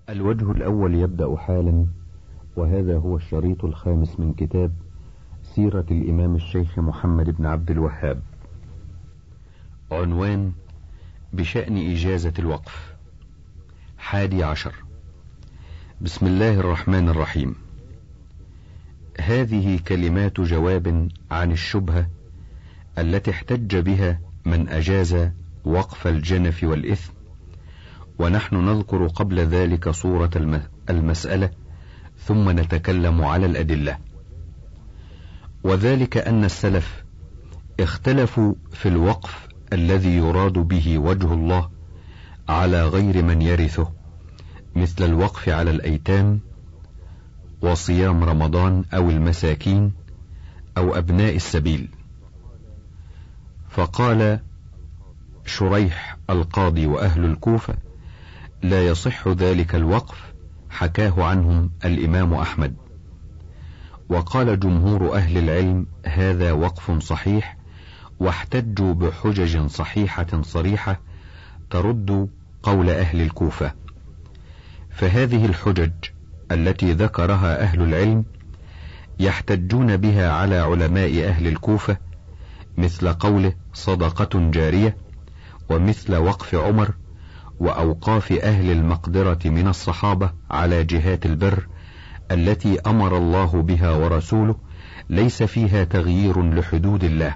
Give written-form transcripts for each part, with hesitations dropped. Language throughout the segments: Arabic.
الوجه الأول يبدأ حالا، وهذا هو الشريط الخامس من كتاب سيرة الإمام الشيخ محمد بن عبد الوهاب. عنوان: بشأن إجازة الوقف. 11. بسم الله الرحمن الرحيم. هذه كلمات جواب عن الشبهة التي احتج بها من أجاز وقف الجنف والإثم، ونحن نذكر قبل ذلك صورة المسألة ثم نتكلم على الأدلة. وذلك أن السلف اختلفوا في الوقف الذي يراد به وجه الله على غير من يرثه، مثل الوقف على الأيتام وصيام رمضان أو المساكين أو أبناء السبيل. فقال شريح القاضي وأهل الكوفة: لا يصح ذلك الوقف، حكاه عنهم الإمام أحمد. وقال جمهور أهل العلم: هذا وقف صحيح، واحتجوا بحجج صحيحة صريحة ترد قول أهل الكوفة. فهذه الحجج التي ذكرها أهل العلم يحتجون بها على علماء أهل الكوفة، مثل قوله صدقة جارية، ومثل وقف عمر، وأوقاف أهل المقدرة من الصحابة على جهات البر التي أمر الله بها ورسوله، ليس فيها تغيير لحدود الله.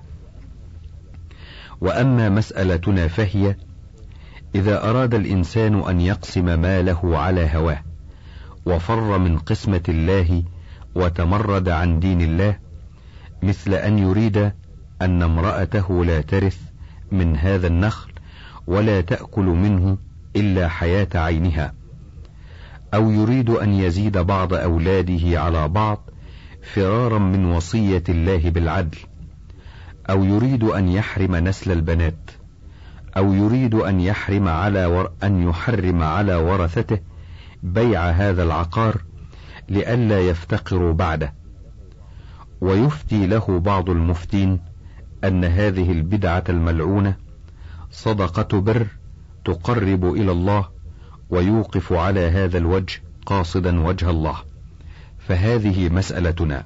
وأما مسألتنا فهي: إذا أراد الإنسان أن يقسم ماله على هواه وفر من قسمة الله وتمرد عن دين الله، مثل أن يريد أن امرأته لا ترث من هذا النخل ولا تأكل منه إلا حياة عينها، أو يريد أن يزيد بعض أولاده على بعض فرارا من وصية الله بالعدل، أو يريد أن يحرم نسل البنات، أو يريد أن يحرم على ورثته بيع هذا العقار لئلا يفتقروا بعده. ويفتي له بعض المفتين أن هذه البدعة الملعونة صدقة بر تقرب إلى الله، ويوقف على هذا الوجه قاصدا وجه الله. فهذه مسألتنا،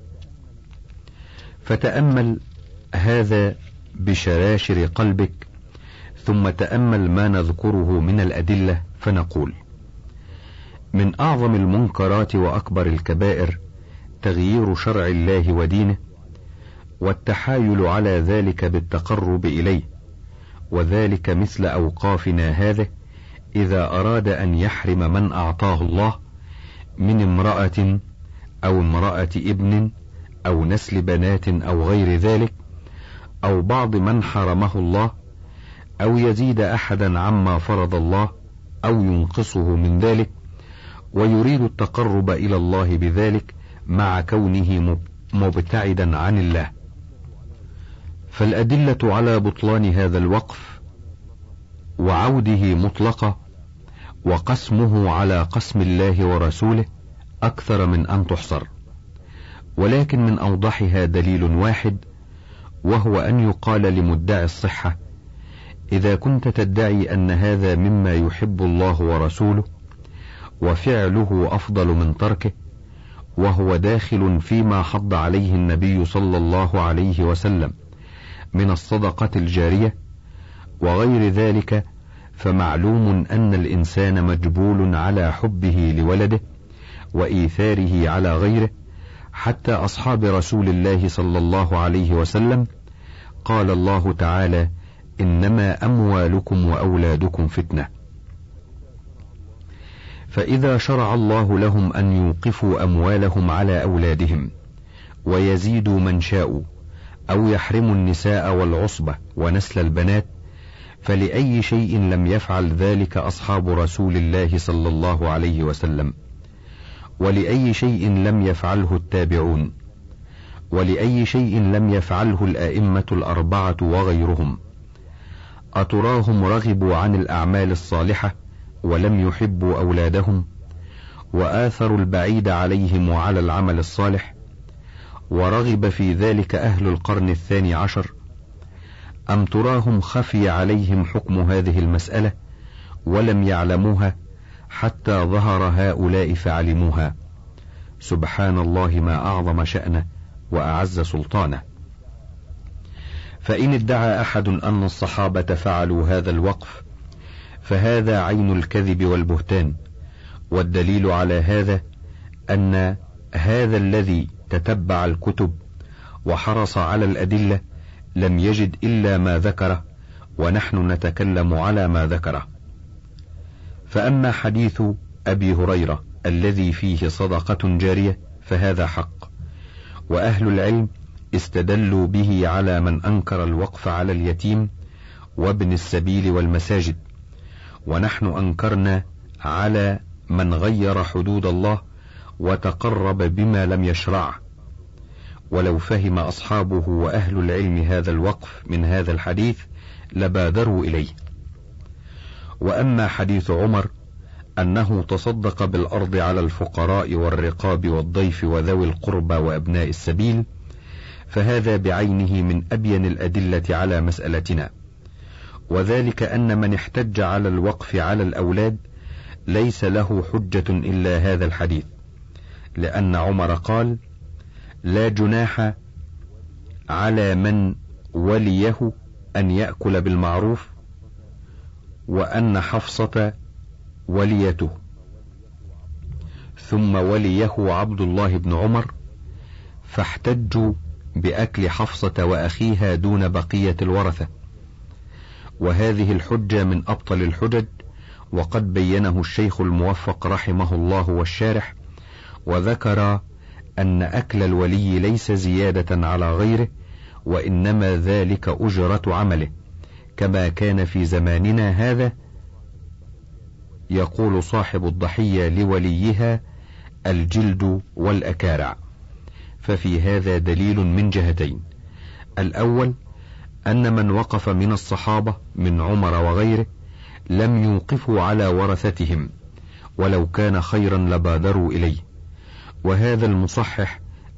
فتأمل هذا بشراشر قلبك، ثم تأمل ما نذكره من الأدلة، فنقول: من أعظم المنكرات وأكبر الكبائر تغيير شرع الله ودينه، والتحايل على ذلك بالتقرب إليه، وذلك مثل أوقافنا هذه إذا أراد أن يحرم من أعطاه الله من امرأة أو امرأة ابن أو نسل بنات أو غير ذلك، أو بعض من حرمه الله، أو يزيد أحدا عما فرض الله أو ينقصه من ذلك، ويريد التقرب إلى الله بذلك مع كونه مبتعدا عن الله. فالأدلة على بطلان هذا الوقف وعوده مطلقة، وقسمه على قسم الله ورسوله أكثر من أن تحصر، ولكن من أوضحها دليل واحد، وهو أن يقال لمدعي الصحة: إذا كنت تدعي أن هذا مما يحب الله ورسوله وفعله أفضل من تركه، وهو داخل فيما حض عليه النبي صلى الله عليه وسلم من الصدقة الجارية وغير ذلك، فمعلوم أن الإنسان مجبول على حبه لولده وإيثاره على غيره. حتى أصحاب رسول الله صلى الله عليه وسلم قال الله تعالى: إنما أموالكم وأولادكم فتنة. فإذا شرع الله لهم أن يوقفوا أموالهم على أولادهم ويزيدوا من شاءوا، أو يحرموا النساء والعصبة ونسل البنات، فلأي شيء لم يفعل ذلك أصحاب رسول الله صلى الله عليه وسلم؟ ولأي شيء لم يفعله التابعون؟ ولأي شيء لم يفعله الآئمة الأربعة وغيرهم؟ أتراهم رغبوا عن الأعمال الصالحة ولم يحبوا أولادهم، وآثروا البعيد عليهم وعلى العمل الصالح؟ ورغب في ذلك أهل القرن 12، أم تراهم خفي عليهم حكم هذه المسألة ولم يعلموها حتى ظهر هؤلاء فعلموها. سبحان الله ما أعظم شأنه وأعز سلطانه. فإن ادعى أحد أن الصحابة فعلوا هذا الوقف فهذا عين الكذب والبهتان، والدليل على هذا أن هذا الذي تتبع الكتب وحرص على الأدلة لم يجد إلا ما ذكره، ونحن نتكلم على ما ذكره. فأما حديث أبي هريرة الذي فيه صدقة جارية فهذا حق، وأهل العلم استدلوا به على من أنكر الوقف على اليتيم وابن السبيل والمساجد، ونحن أنكرنا على من غير حدود الله وتقرب بما لم يشرعه. ولو فهم أصحابه وأهل العلم هذا الوقف من هذا الحديث لبادروا إليه. وأما حديث عمر أنه تصدق بالأرض على الفقراء والرقاب والضيف وذوي القربى وأبناء السبيل فهذا بعينه من أبين الأدلة على مسألتنا، وذلك أن من احتج على الوقف على الأولاد ليس له حجة إلا هذا الحديث، لأن عمر قال: لا جناح على من وليه أن يأكل بالمعروف، وأن حفصة وليته، ثم وليه عبد الله بن عمر، فاحتجوا بأكل حفصة وأخيها دون بقية الورثة. وهذه الحجة من أبطل الحجج، وقد بينه الشيخ الموفق رحمه الله والشارح، وذكر أن أكل الولي ليس زيادة على غيره، وإنما ذلك أجرة عمله، كما كان في زماننا هذا يقول صاحب الضحية لوليها: الجلد والأكارع. ففي هذا دليل من جهتين: الأول أن من وقف من الصحابة من عمر وغيره لم يوقفوا على ورثتهم، ولو كان خيرا لبادروا إليه، وهذا المصحح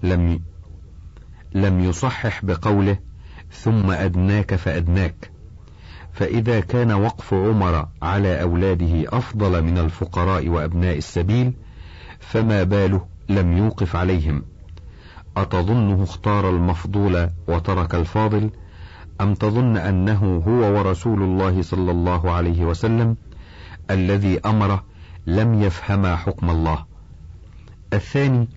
لم يصحح بقوله: ثم أدناك فأدناك. فإذا كان وقف عمر على أولاده أفضل من الفقراء وأبناء السبيل فما باله لم يوقف عليهم؟ أتظنه اختار المفضول وترك الفاضل، أم تظن أنه هو ورسول الله صلى الله عليه وسلم الذي أمره لم يفهما حكم الله؟ الثاني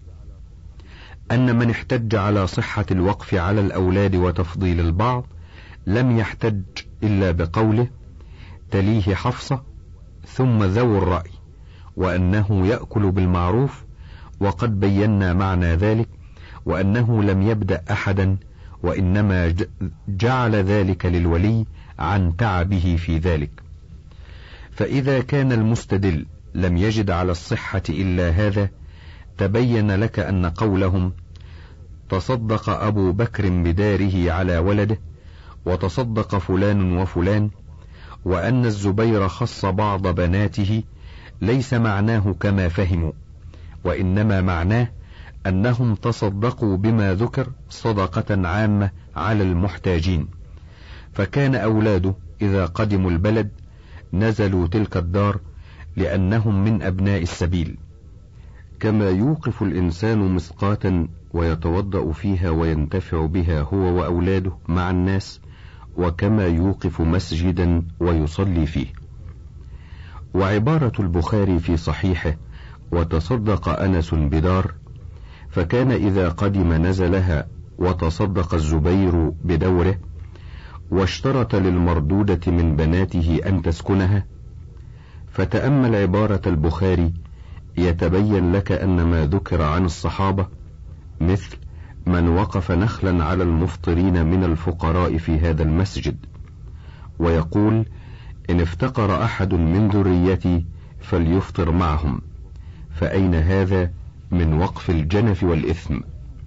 أن من احتج على صحة الوقف على الأولاد وتفضيل البعض لم يحتج إلا بقوله: تليه حفصة ثم ذو الرأي، وأنه يأكل بالمعروف، وقد بينا معنى ذلك، وأنه لم يبدأ أحدا، وإنما جعل ذلك للولي عن تعبه في ذلك. فإذا كان المستدل لم يجد على الصحة إلا هذا، تبين لك أن قولهم تصدق أبو بكر بداره على ولده، وتصدق فلان وفلان، وأن الزبير خص بعض بناته ليس معناه كما فهموا، وإنما معناه أنهم تصدقوا بما ذكر صدقة عامة على المحتاجين، فكان أولاده إذا قدموا البلد نزلوا تلك الدار لأنهم من أبناء السبيل، كما يوقف الإنسان مسقاة ويتوضأ فيها وينتفع بها هو وأولاده مع الناس، وكما يوقف مسجدا ويصلي فيه. وعبارة البخاري في صحيحه: وتصدق أنس بدار، فكان إذا قدم نزلها، وتصدق الزبير بدوره، واشترط للمردودة من بناته أن تسكنها. فتأمل عبارة البخاري يتبين لك أن ما ذكر عن الصحابة مثل من وقف نخلا على المفطرين من الفقراء في هذا المسجد، ويقول: إن افتقر أحد من ذريتي فليفطر معهم. فأين هذا من وقف الجنف والإثم؟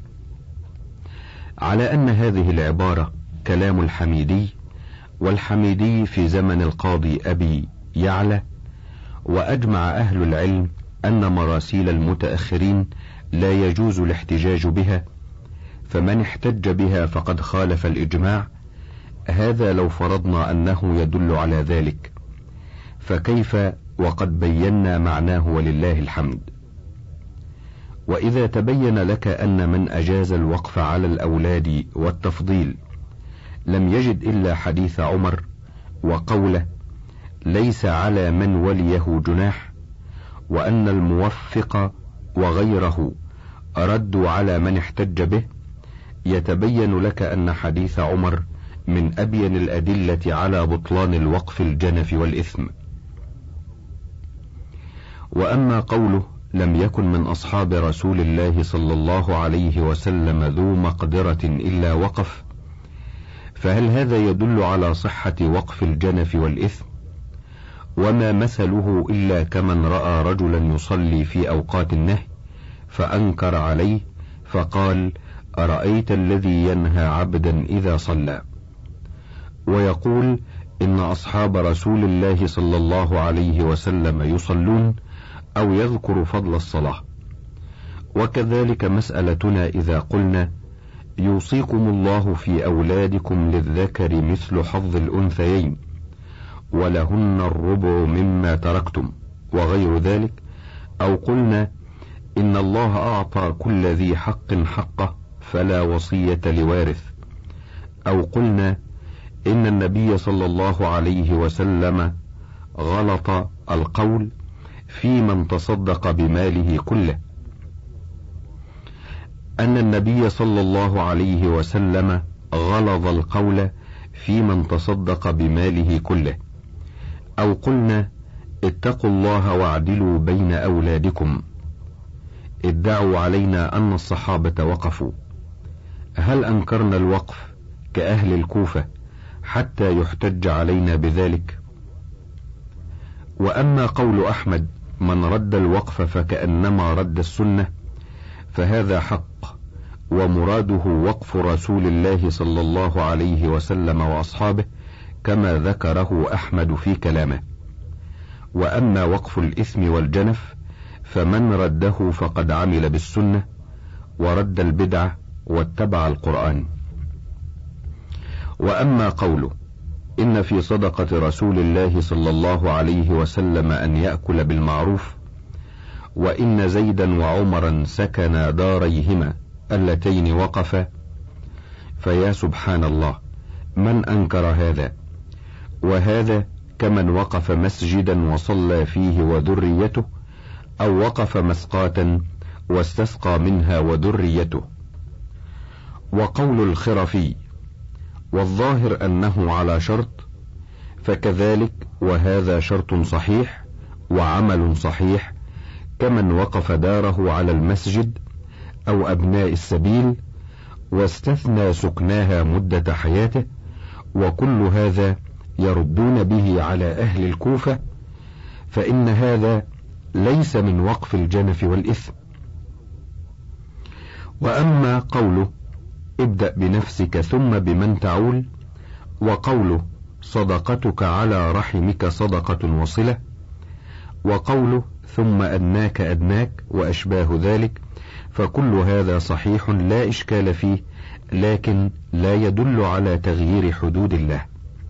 على أن هذه العبارة كلام الحميدي، والحميدي في زمن القاضي أبي يعلى، وأجمع أهل العلم أن مراسيل المتأخرين لا يجوز الاحتجاج بها، فمن احتج بها فقد خالف الإجماع. هذا لو فرضنا أنه يدل على ذلك، فكيف وقد بينا معناه ولله الحمد. وإذا تبين لك أن من أجاز الوقف على الأولاد والتفضيل لم يجد إلا حديث عمر وقوله ليس على من وليه جناح، وأن الموفق وغيره ردوا على من احتج به، يتبين لك أن حديث عمر من أبين الأدلة على بطلان الوقف الجنف والإثم. وأما قوله لم يكن من أصحاب رسول الله صلى الله عليه وسلم ذو مقدرة إلا وقف، فهل هذا يدل على صحة وقف الجنف والإثم؟ وما مثله إلا كمن رأى رجلا يصلي في أوقات النهي فأنكر عليه فقال أرأيت الذي ينهى عبدا إذا صلى، ويقول إن أصحاب رسول الله صلى الله عليه وسلم يصلون، أو يذكر فضل الصلاة. وكذلك مسألتنا إذا قلنا يوصيكم الله في أولادكم للذكر مثل حظ الأنثيين ولهن الربع مما تركتم وغير ذلك، أو قلنا إن الله أعطى كل ذي حق حقه فلا وصية لوارث، أو قلنا إن النبي صلى الله عليه وسلم غلط القول في من تصدق بماله كله، أن النبي صلى الله عليه وسلم غلظ القول في من تصدق بماله كله، أو قلنا اتقوا الله واعدلوا بين أولادكم، ادعوا علينا أن الصحابة وقفوا، هل أنكرنا الوقف كأهل الكوفة حتى يحتج علينا بذلك؟ وأما قول أحمد من رد الوقف فكأنما رد السنة، فهذا حق، ومراده وقف رسول الله صلى الله عليه وسلم وأصحابه كما ذكره أحمد في كلامه. وأما وقف الإثم والجنف فمن رده فقد عمل بالسنة ورد البدعة واتبع القرآن. وأما قوله إن في صدقة رسول الله صلى الله عليه وسلم أن يأكل بالمعروف، وإن زيدا وعمرا سكنا داريهما اللتين وقفا، فيا سبحان الله من أنكر هذا؟ وهذا كمن وقف مسجدا وصلى فيه وذريته، أو وقف مسقاة واستسقى منها وذريته. وقول الخرفي والظاهر أنه على شرط، فكذلك وهذا شرط صحيح وعمل صحيح، كمن وقف داره على المسجد أو أبناء السبيل واستثنى سكناها مدة حياته، وكل هذا يردون به على أهل الكوفة، فإن هذا ليس من وقف الجنف والإثم. وأما قوله ابدأ بنفسك ثم بمن تعول، وقوله صدقتك على رحمك صدقة وصلة، وقوله ثم أدناك أدناك وأشباه ذلك، فكل هذا صحيح لا إشكال فيه، لكن لا يدل على تغيير حدود الله.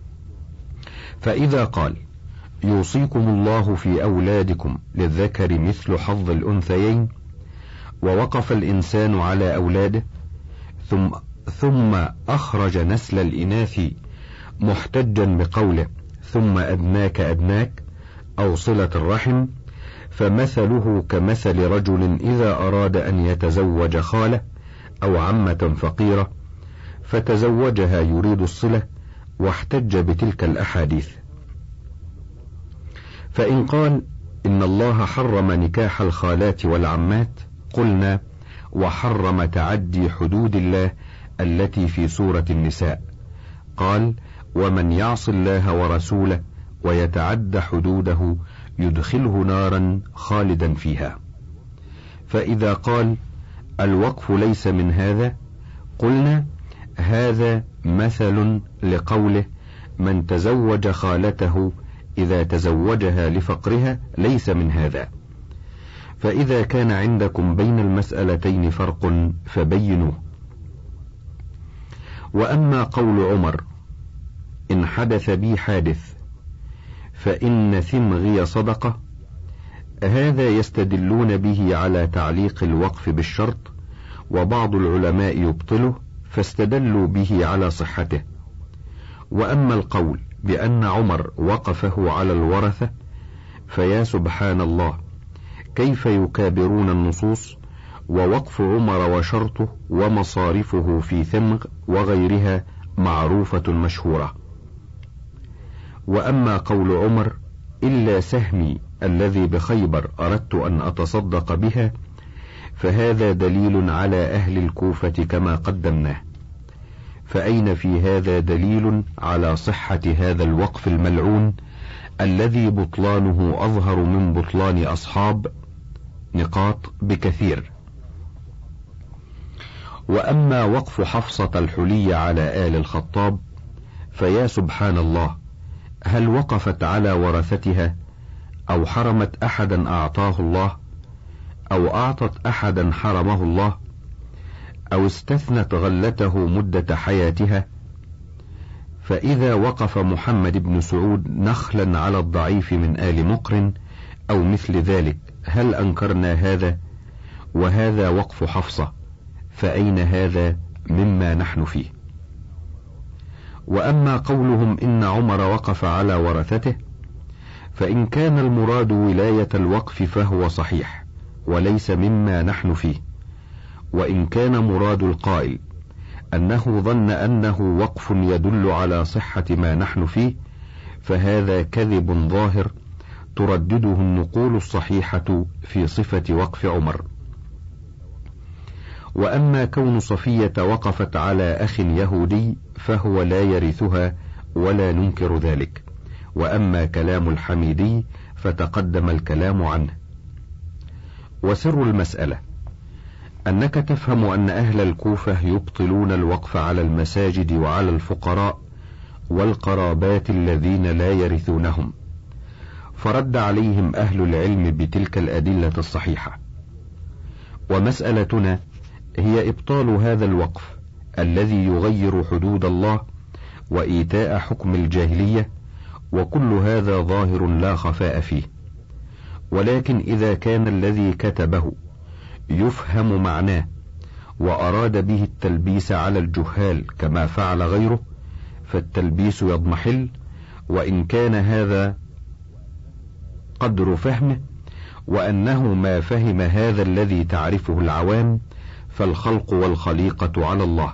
فإذا قال يوصيكم الله في أولادكم للذكر مثل حظ الأنثيين، ووقف الإنسان على أولاده ثم أخرج نسل الإناث محتجا بقوله ثم أدناك أدناك أو صلة الرحم، فمثله كمثل رجل إذا أراد أن يتزوج خالة أو عمة فقيرة فتزوجها يريد الصلة واحتج بتلك الأحاديث. فإن قال إن الله حرم نكاح الخالات والعمات، قلنا وحرم تعدي حدود الله التي في سورة النساء، قال ومن يعص الله ورسوله ويتعد حدوده يدخله نارا خالدا فيها. فإذا قال الوقف ليس من هذا، قلنا هذا مثل لقوله من تزوج خالته إذا تزوجها لفقرها ليس من هذا. فإذا كان عندكم بين المسألتين فرق فبينوه. وأما قول عمر إن حدث بي حادث فإن ثمغي صدقة، هذا يستدلون به على تعليق الوقف بالشرط، وبعض العلماء يبطله فاستدلوا به على صحته. وأما القول بأن عمر وقفه على الورثة فيا سبحان الله، كيف يكابرون النصوص، ووقف عمر وشرطه ومصارفه في ثمغ وغيرها معروفة مشهورة. وأما قول عمر إلا سهمي الذي بخيبر أردت أن أتصدق بها، فهذا دليل على أهل الكوفة كما قدمناه. فأين في هذا دليل على صحة هذا الوقف الملعون الذي بطلانه أظهر من بطلان أصحاب نقاط بكثير. وأما وقف حفصة الحلي على آل الخطاب فيا سبحان الله، هل وقفت على ورثتها أو حرمت أحدا أعطاه الله، أو أعطت أحدا حرمه الله، أو استثنت غلته مدة حياتها؟ فإذا وقف محمد بن سعود نخلا على الضعيف من آل مقرن أو مثل ذلك هل أنكرنا هذا؟ وهذا وقف حفصة، فأين هذا مما نحن فيه؟ وأما قولهم إن عمر وقف على ورثته، فإن كان المراد ولاية الوقف فهو صحيح وليس مما نحن فيه، وإن كان مراد القائل أنه ظن أنه وقف يدل على صحة ما نحن فيه، فهذا كذب ظاهر تردده النقول الصحيحة في صفة وقف عمر. وأما كون صفية وقفت على أخ يهودي فهو لا يرثها ولا ننكر ذلك. وأما كلام الحميدي فتقدم الكلام عنه. وسر المسألة أنك تفهم أن أهل الكوفة يبطلون الوقف على المساجد وعلى الفقراء والقرابات الذين لا يرثونهم، فرد عليهم أهل العلم بتلك الأدلة الصحيحة. ومسألتنا هي إبطال هذا الوقف الذي يغير حدود الله وإيتاء حكم الجاهلية، وكل هذا ظاهر لا خفاء فيه. ولكن إذا كان الذي كتبه يفهم معناه وأراد به التلبيس على الجهال كما فعل غيره، فالتلبيس يضمحل، وإن كان هذا قدر فهمه وأنه ما فهم هذا الذي تعرفه العوام، فالخلق والخليقة على الله.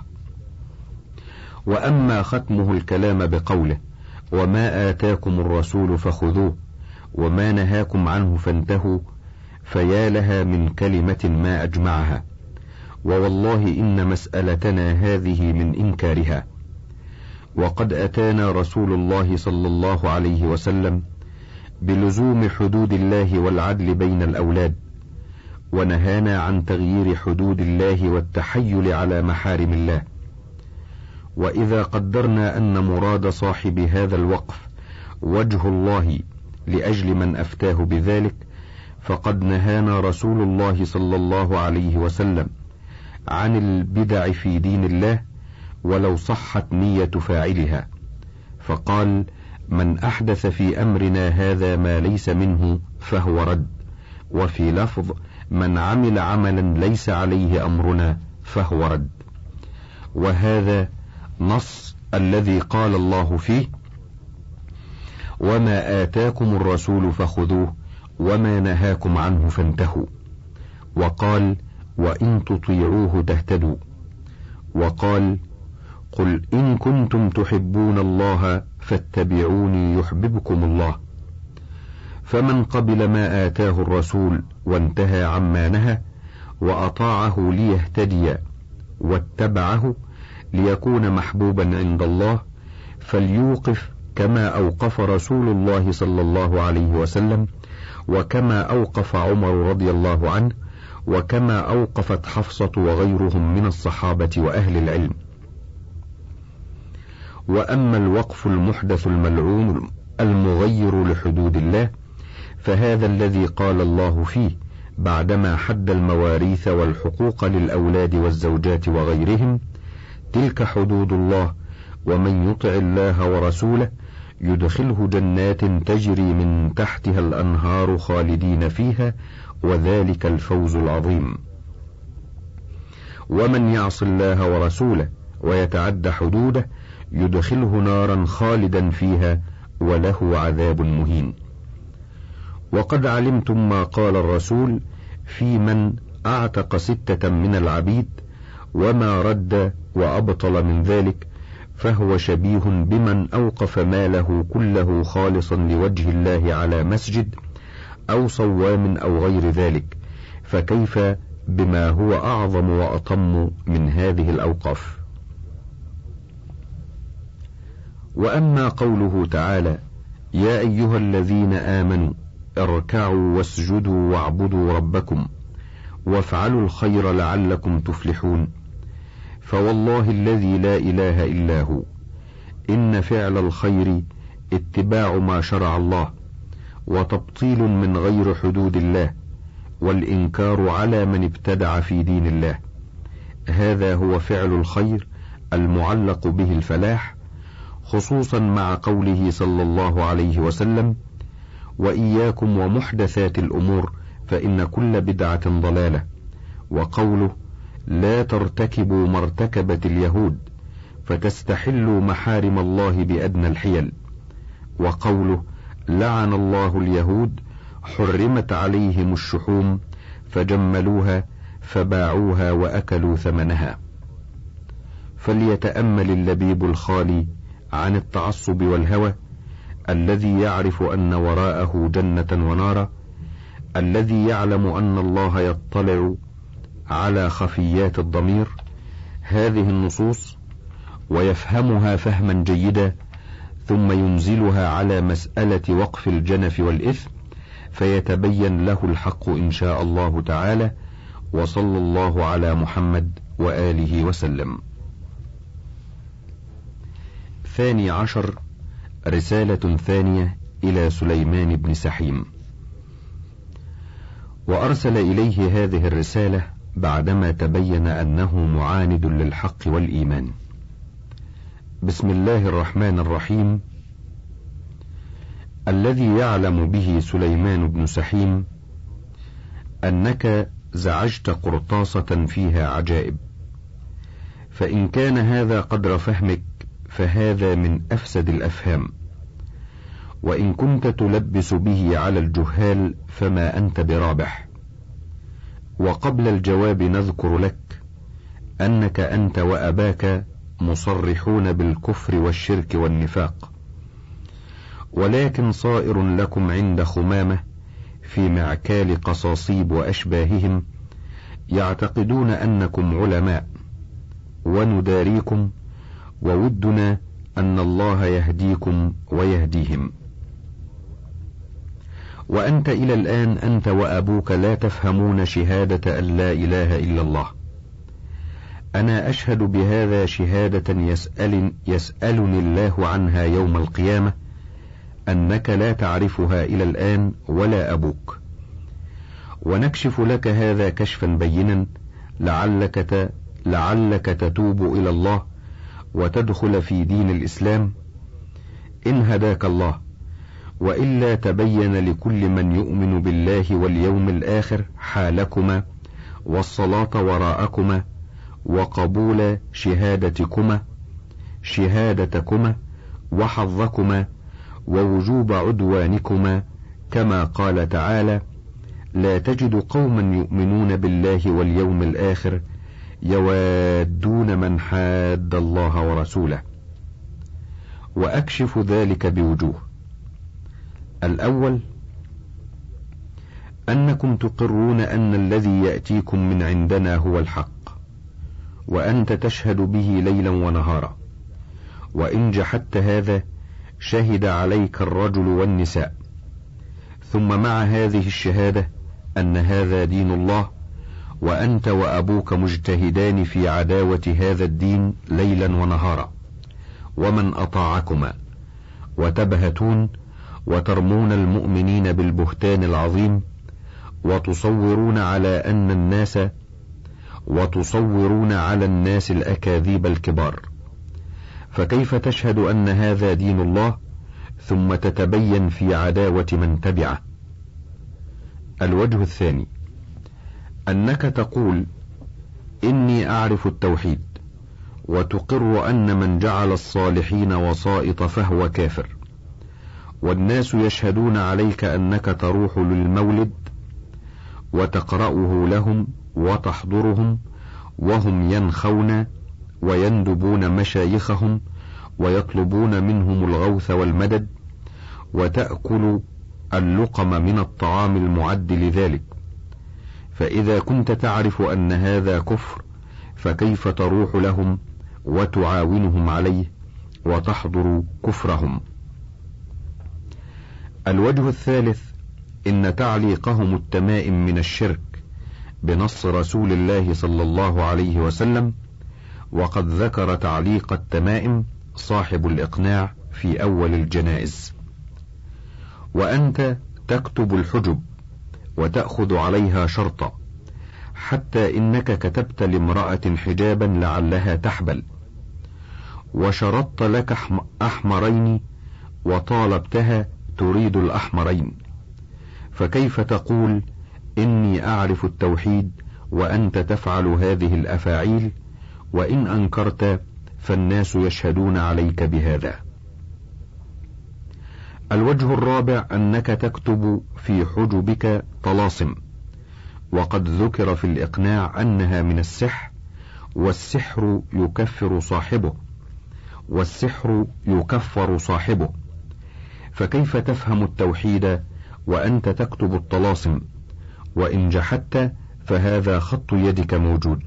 وأما ختمه الكلام بقوله وما آتاكم الرسول فخذوه وما نهاكم عنه فانتهوا، فيا لها من كلمة ما أجمعها، ووالله إن مسألتنا هذه من إنكارها. وقد أتانا رسول الله صلى الله عليه وسلم بلزوم حدود الله والعدل بين الأولاد، ونهانا عن تغيير حدود الله والتحيل على محارم الله. وإذا قدرنا أن مراد صاحب هذا الوقف وجه الله لأجل من أفتاه بذلك، فقد نهانا رسول الله صلى الله عليه وسلم عن البدع في دين الله ولو صحت نية فاعلها، فقال من أحدث في أمرنا هذا ما ليس منه فهو رد، وفي لفظ من عمل عملا ليس عليه أمرنا فهو رد. وهذا نص الذي قال الله فيه وما آتاكم الرسول فخذوه وما نهاكم عنه فانتهوا، وقال وإن تطيعوه تهتدوا، وقال قل إن كنتم تحبون الله فاتبعوني يحببكم الله. فمن قبل ما آتاه الرسول وانتهى عما نهى وأطاعه ليهتدي واتبعه ليكون محبوبا عند الله، فليوقف كما أوقف رسول الله صلى الله عليه وسلم، وكما أوقف عمر رضي الله عنه، وكما أوقفت حفصة وغيرهم من الصحابة وأهل العلم. وأما الوقف المحدث الملعون المغير لحدود الله، فهذا الذي قال الله فيه بعدما حد المواريث والحقوق للأولاد والزوجات وغيرهم: تلك حدود الله ومن يطع الله ورسوله يدخله جنات تجري من تحتها الأنهار خالدين فيها، وذلك الفوز العظيم. ومن يعص الله ورسوله ويتعد حدوده يدخله نارا خالدا فيها، وله عذاب مهين. وقد علمتم ما قال الرسول في من اعتق 6 من العبيد، وما رد وأبطل من ذلك، فهو شبيه بمن أوقف ماله كله خالصا لوجه الله على مسجد أو صوام أو غير ذلك، فكيف بما هو أعظم وأطم من هذه الأوقاف. وأما قوله تعالى: يا أيها الذين آمنوا اركعوا واسجدوا واعبدوا ربكم وافعلوا الخير لعلكم تفلحون، فوالله الذي لا إله إلا هو إن فعل الخير اتباع ما شرع الله، وتبطيل من غير حدود الله، والإنكار على من ابتدع في دين الله. هذا هو فعل الخير المعلق به الفلاح، خصوصا مع قوله صلى الله عليه وسلم: وإياكم ومحدثات الأمور فإن كل بدعة ضلالة، وقوله: لا ترتكبوا ما ارتكبت اليهود فتستحلوا محارم الله بأدنى الحيل، وقوله: لعن الله اليهود حرمت عليهم الشحوم فجملوها فباعوها وأكلوا ثمنها. فليتأمل اللبيب الخالي عن التعصب والهوى، الذي يعرف أن وراءه جنة ونارا، الذي يعلم أن الله يطلع على خفيات الضمير، هذه النصوص ويفهمها فهما جيدا، ثم ينزلها على مسألة وقف الجنف والإثم، فيتبين له الحق إن شاء الله تعالى. وصلى الله على محمد وآله وسلم. 12 رسالة ثانية إلى سليمان بن سحيم. وأرسل إليه هذه الرسالة بعدما تبين أنه معاند للحق والإيمان. بسم الله الرحمن الرحيم. الذي يعلم به سليمان بن سحيم أنك زعجت قرطاسة فيها عجائب، فإن كان هذا قدر فهمك فهذا من أفسد الأفهام، وإن كنت تلبس به على الجهال فما أنت برابح. وقبل الجواب نذكر لك أنك أنت وأباك مصرحون بالكفر والشرك والنفاق، ولكن صائر لكم عند خمامة في معكال قصاصيب وأشباههم يعتقدون أنكم علماء، ونداريكم، وودنا أن الله يهديكم ويهديهم. وأنت إلى الآن أنت وأبوك لا تفهمون شهادة أن لا إله إلا الله. أنا أشهد بهذا شهادة يسألني الله عنها يوم القيامة، أنك لا تعرفها إلى الآن ولا أبوك. ونكشف لك هذا كشفا بينا لعلك تتوب إلى الله وتدخل في دين الإسلام إن هداك الله، وإلا تبين لكل من يؤمن بالله واليوم الآخر حالكما والصلاة وراءكما وقبول شهادتكما وحظكما ووجوب عدوانكما، كما قال تعالى: لا تجد قوما يؤمنون بالله واليوم الآخر يوادون من حاد الله ورسوله. وأكشف ذلك بوجوه. الأول: أنكم تقرون أن الذي يأتيكم من عندنا هو الحق، وأنت تشهد به ليلا ونهارا، وإن جحدت هذا شهد عليك الرجل والنساء. ثم مع هذه الشهادة أن هذا دين الله، وأنت وأبوك مجتهدان في عداوة هذا الدين ليلا ونهارا، ومن أطاعكما، وتبهتون وترمون المؤمنين بالبهتان العظيم، وتصورون على الناس الأكاذيب الكبار. فكيف تشهد أن هذا دين الله ثم تتبين في عداوة من تبعه. الوجه الثاني أنك تقول إني أعرف التوحيد، وتقر أن من جعل الصالحين وسائط فهو كافر، والناس يشهدون عليك أنك تروح للمولد وتقرأه لهم وتحضرهم، وهم ينخون ويندبون مشايخهم ويطلبون منهم الغوث والمدد، وتأكل اللقم من الطعام المعد لذلك. فإذا كنت تعرف أن هذا كفر، فكيف تروح لهم وتعاونهم عليه وتحضر كفرهم؟ الوجه الثالث إن تعليقهم التمائم من الشرك بنص رسول الله صلى الله عليه وسلم، وقد ذكر تعليق التمائم صاحب الإقناع في أول الجنائز. وأنت تكتب الحجب وتأخذ عليها شرطا، حتى إنك كتبت لامرأة حجابا لعلها تحبل، وشرطت لك أحمرين وطالبتها تريد الأحمرين، فكيف تقول إني أعرف التوحيد وأنت تفعل هذه الأفاعيل؟ وإن أنكرت فالناس يشهدون عليك بهذا. الوجه الرابع أنك تكتب في حجبك طلاسم، وقد ذكر في الإقناع أنها من السحر، والسحر يكفر صاحبه، والسحر يكفر صاحبه، فكيف تفهم التوحيد وأنت تكتب الطلاسم؟ وإن جحدت فهذا خط يدك موجود.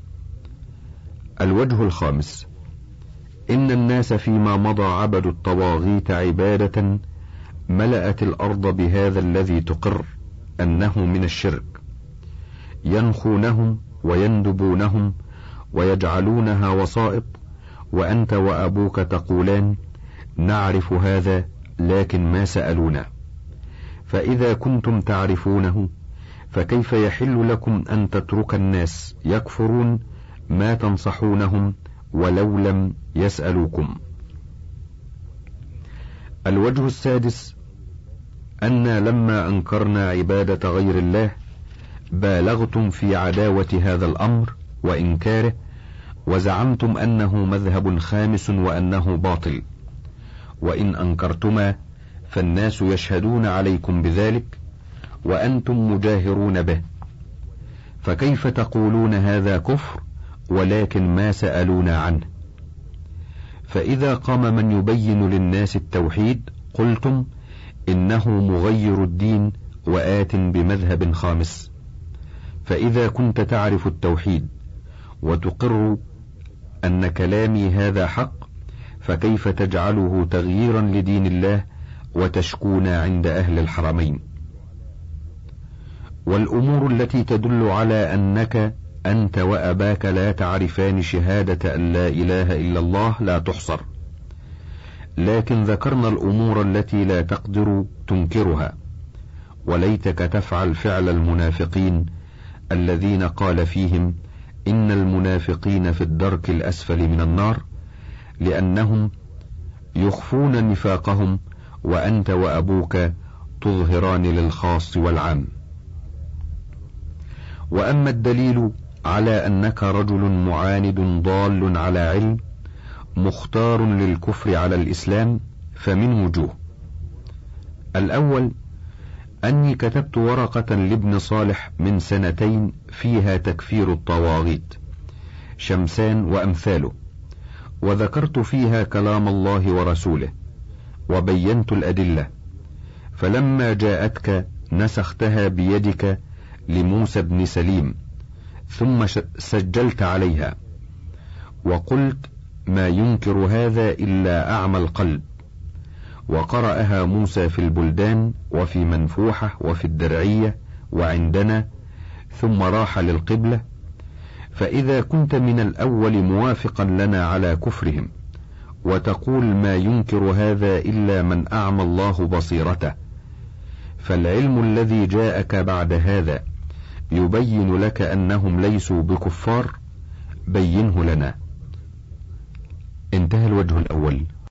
الوجه الخامس إن الناس فيما مضى عبدوا الطواغيت عبادة ملأت الأرض بهذا الذي تقر أنه من الشرك، ينخونهم ويندبونهم ويجعلونها وسائط، وأنت وأبوك تقولان نعرف هذا لكن ما سألونا. فإذا كنتم تعرفونه فكيف يحل لكم أن تترك الناس يكفرون ما تنصحونهم ولو لم يسألوكم؟ الوجه السادس أن لما أنكرنا عبادة غير الله بالغتم في عداوة هذا الأمر وإنكاره، وزعمتم أنه مذهب خامس وأنه باطل، وإن أنكرتما فالناس يشهدون عليكم بذلك وأنتم مجاهرون به، فكيف تقولون هذا كفر ولكن ما سألونا عنه؟ فإذا قام من يبين للناس التوحيد قلتم إنه مغير الدين وآت بمذهب خامس. فإذا كنت تعرف التوحيد وتقر أن كلامي هذا حق، فكيف تجعله تغييرا لدين الله وتشكون عند أهل الحرمين؟ والأمور التي تدل على أنك أنت وأباك لا تعرفان شهادة أن لا إله إلا الله لا تحصر، لكن ذكرنا الأمور التي لا تقدر تنكرها، وليتك تفعل فعل المنافقين الذين قال فيهم إن المنافقين في الدرك الأسفل من النار، لأنهم يخفون نفاقهم وأنت وأبوك تظهران للخاص والعام. وأما الدليل على أنك رجل معاند ضال على علم مختار للكفر على الإسلام فمن وجوه. الأول أني كتبت ورقة لابن صالح من 2 فيها تكفير الطواغيت شمسان وأمثاله، وذكرت فيها كلام الله ورسوله وبينت الأدلة، فلما جاءتك نسختها بيدك لموسى بن سليم، ثم سجلت عليها وقلت ما ينكر هذا إلا أعمى القلب، وقرأها موسى في البلدان وفي منفوحة وفي الدرعية وعندنا، ثم راح للقبلة. فإذا كنت من الأول موافقا لنا على كفرهم وتقول ما ينكر هذا إلا من أعمى الله بصيرته، فالعلم الذي جاءك بعد هذا يبين لك أنهم ليسوا بكفار، بينه لنا. انتهى الوجه الأول.